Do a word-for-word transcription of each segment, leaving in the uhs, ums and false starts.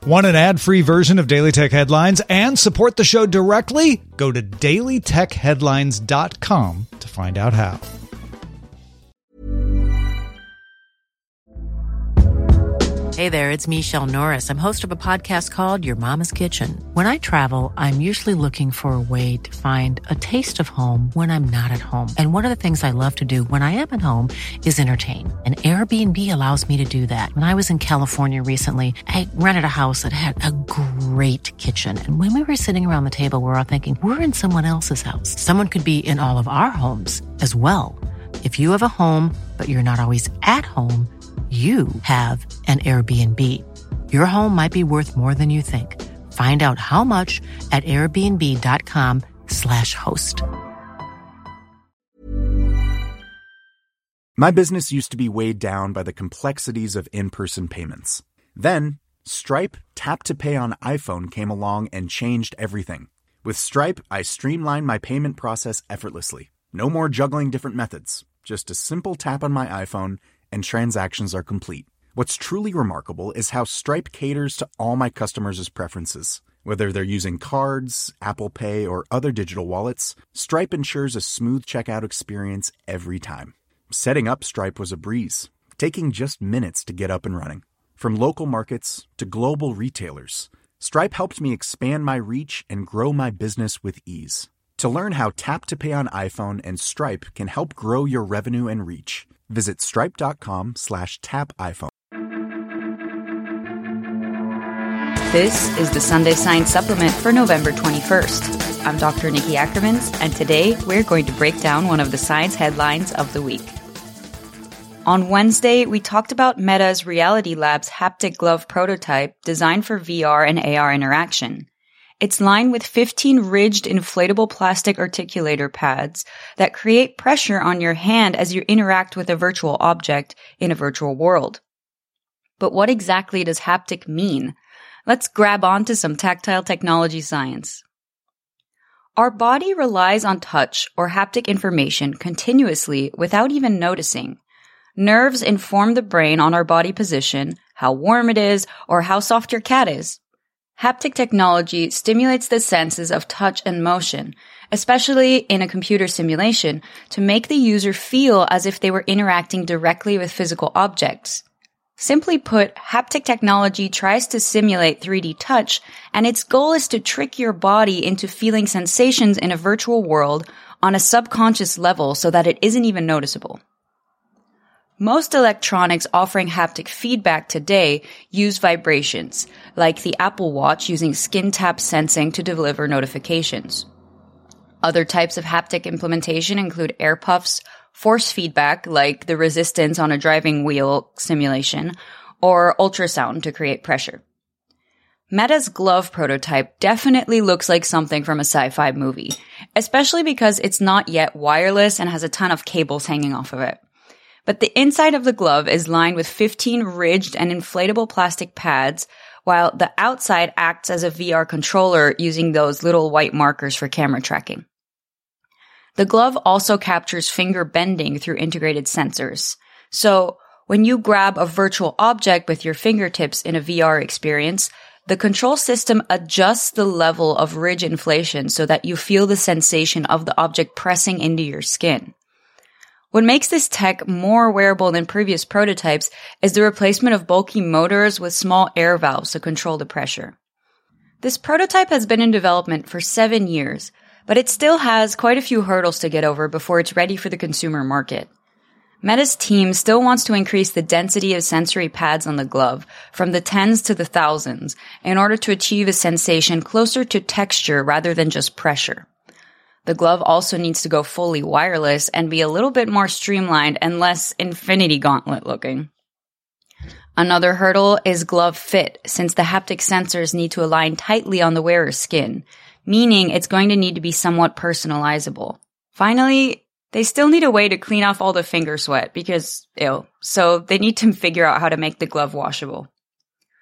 Want an ad-free version of Daily Tech Headlines and support the show directly? Go to daily tech headlines dot com to find out how. Hey there, it's Michelle Norris. I'm host of a podcast called Your Mama's Kitchen. When I travel, I'm usually looking for a way to find a taste of home when I'm not at home. And one of the things I love to do when I am at home is entertain. And Airbnb allows me to do that. When I was in California recently, I rented a house that had a great kitchen. And when we were sitting around the table, we were all thinking, we're in someone else's house. Someone could be in all of our homes as well. If you have a home, but you're not always at home, you have an Airbnb. Your home might be worth more than you think. Find out how much at airbnb.com slash host. My business used to be weighed down by the complexities of in-person payments. Then, Stripe Tap to Pay on iPhone came along and changed everything. With Stripe, I streamlined my payment process effortlessly. No more juggling different methods. Just a simple tap on my iPhone and transactions are complete. What's truly remarkable is how Stripe caters to all my customers' preferences. Whether they're using cards, Apple Pay, or other digital wallets, Stripe ensures a smooth checkout experience every time. Setting up Stripe was a breeze, taking just minutes to get up and running. From local markets to global retailers, Stripe helped me expand my reach and grow my business with ease. To learn how Tap to Pay on iPhone and Stripe can help grow your revenue and reach, visit stripe.com slash tap iPhone. This is the Sunday Science Supplement for November twenty-first. I'm Doctor Nikki Ackermans, and today we're going to break down one of the science headlines of the week. On Wednesday, we talked about Meta's Reality Labs haptic glove prototype designed for V R and A R interaction. It's lined with fifteen ridged inflatable plastic articulator pads that create pressure on your hand as you interact with a virtual object in a virtual world. But what exactly does haptic mean? Let's grab onto some tactile technology science. Our body relies on touch or haptic information continuously without even noticing. Nerves inform the brain on our body position, how warm it is, or how soft your cat is. Haptic technology stimulates the senses of touch and motion, especially in a computer simulation, to make the user feel as if they were interacting directly with physical objects. Simply put, haptic technology tries to simulate three D touch, and its goal is to trick your body into feeling sensations in a virtual world on a subconscious level so that it isn't even noticeable. Most electronics offering haptic feedback today use vibrations, like the Apple Watch using skin tap sensing to deliver notifications. Other types of haptic implementation include air puffs, force feedback, like the resistance on a driving wheel simulation, or ultrasound to create pressure. Meta's glove prototype definitely looks like something from a sci-fi movie, especially because it's not yet wireless and has a ton of cables hanging off of it. But the inside of the glove is lined with fifteen ridged and inflatable plastic pads, while the outside acts as a V R controller using those little white markers for camera tracking. The glove also captures finger bending through integrated sensors. So when you grab a virtual object with your fingertips in a V R experience, the control system adjusts the level of ridge inflation so that you feel the sensation of the object pressing into your skin. What makes this tech more wearable than previous prototypes is the replacement of bulky motors with small air valves to control the pressure. This prototype has been in development for seven years, but it still has quite a few hurdles to get over before it's ready for the consumer market. Meta's team still wants to increase the density of sensory pads on the glove from the tens to the thousands in order to achieve a sensation closer to texture rather than just pressure. The glove also needs to go fully wireless and be a little bit more streamlined and less Infinity Gauntlet looking. Another hurdle is glove fit, since the haptic sensors need to align tightly on the wearer's skin, meaning it's going to need to be somewhat personalizable. Finally, they still need a way to clean off all the finger sweat because, ew, so they need to figure out how to make the glove washable.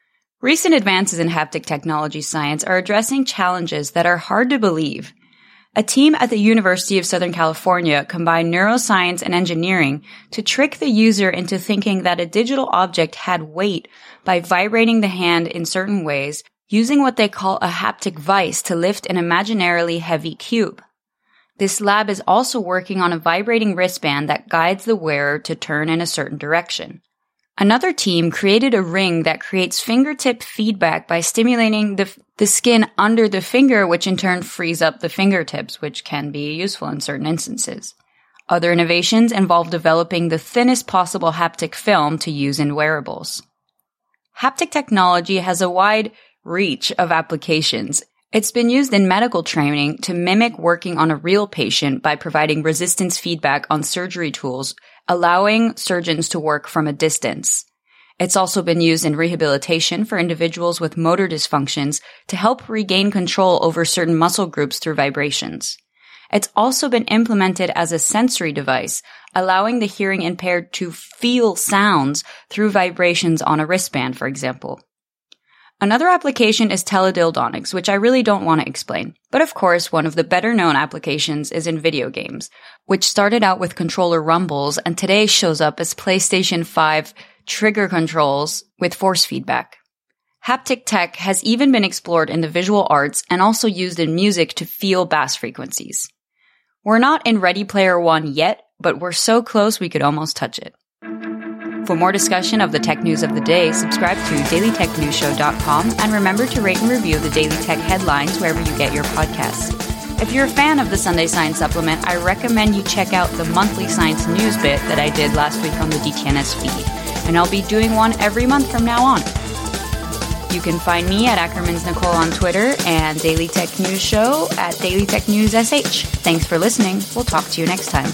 Recent advances in haptic technology science are addressing challenges that are hard to believe. A team at the University of Southern California combined neuroscience and engineering to trick the user into thinking that a digital object had weight by vibrating the hand in certain ways, using what they call a haptic vice to lift an imaginarily heavy cube. This lab is also working on a vibrating wristband that guides the wearer to turn in a certain direction. Another team created a ring that creates fingertip feedback by stimulating the, the skin under the finger, which in turn frees up the fingertips, which can be useful in certain instances. Other innovations involve developing the thinnest possible haptic film to use in wearables. Haptic technology has a wide reach of applications. It's been used in medical training to mimic working on a real patient by providing resistance feedback on surgery tools, allowing surgeons to work from a distance. It's also been used in rehabilitation for individuals with motor dysfunctions to help regain control over certain muscle groups through vibrations. It's also been implemented as a sensory device, allowing the hearing impaired to feel sounds through vibrations on a wristband, for example. Another application is teledildonics, which I really don't want to explain. But of course, one of the better-known applications is in video games, which started out with controller rumbles and today shows up as PlayStation five trigger controls with force feedback. Haptic tech has even been explored in the visual arts and also used in music to feel bass frequencies. We're not in Ready Player One yet, but we're so close we could almost touch it. For more discussion of the tech news of the day, subscribe to daily tech news show dot com and remember to rate and review the Daily Tech headlines wherever you get your podcasts. If you're a fan of the Sunday Science Supplement, I recommend you check out the monthly science news bit that I did last week on the D T N S feed, and I'll be doing one every month from now on. You can find me at Ackerman's Nicole on Twitter and Daily Tech News Show at Daily Tech News S H. Thanks for listening. We'll talk to you next time.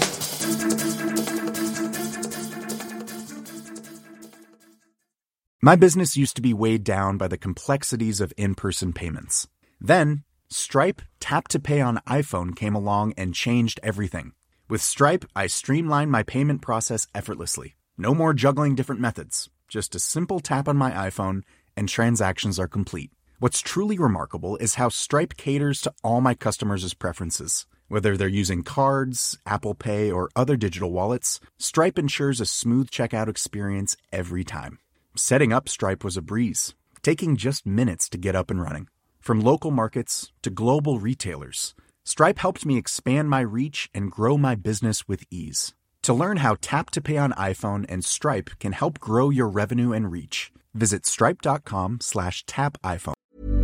My business used to be weighed down by the complexities of in-person payments. Then, Stripe Tap to Pay on iPhone came along and changed everything. With Stripe, I streamlined my payment process effortlessly. No more juggling different methods. Just a simple tap on my iPhone and transactions are complete. What's truly remarkable is how Stripe caters to all my customers' preferences. Whether they're using cards, Apple Pay, or other digital wallets, Stripe ensures a smooth checkout experience every time. Setting up Stripe was a breeze, taking just minutes to get up and running. From local markets to global retailers, Stripe helped me expand my reach and grow my business with ease. To learn how Tap to Pay on iPhone and Stripe can help grow your revenue and reach, visit stripe.com slash tap iPhone.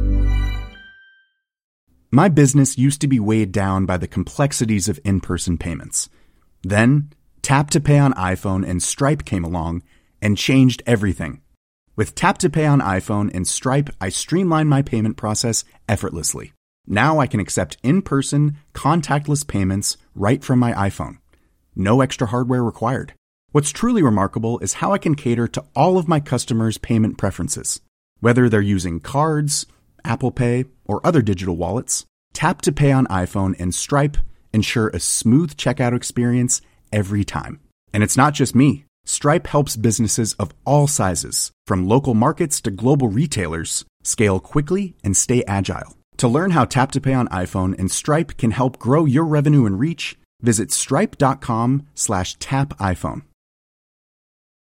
My business used to be weighed down by the complexities of in-person payments. Then, Tap to Pay on iPhone and Stripe came along and changed everything. With Tap to Pay on iPhone and Stripe, I streamlined my payment process effortlessly. Now I can accept in-person, contactless payments right from my iPhone. No extra hardware required. What's truly remarkable is how I can cater to all of my customers' payment preferences. Whether they're using cards, Apple Pay, or other digital wallets, Tap to Pay on iPhone and Stripe ensure a smooth checkout experience every time. And it's not just me. Stripe helps businesses of all sizes, from local markets to global retailers, scale quickly and stay agile. To learn how Tap to Pay on iPhone and Stripe can help grow your revenue and reach, visit stripe.com slash tap iPhone.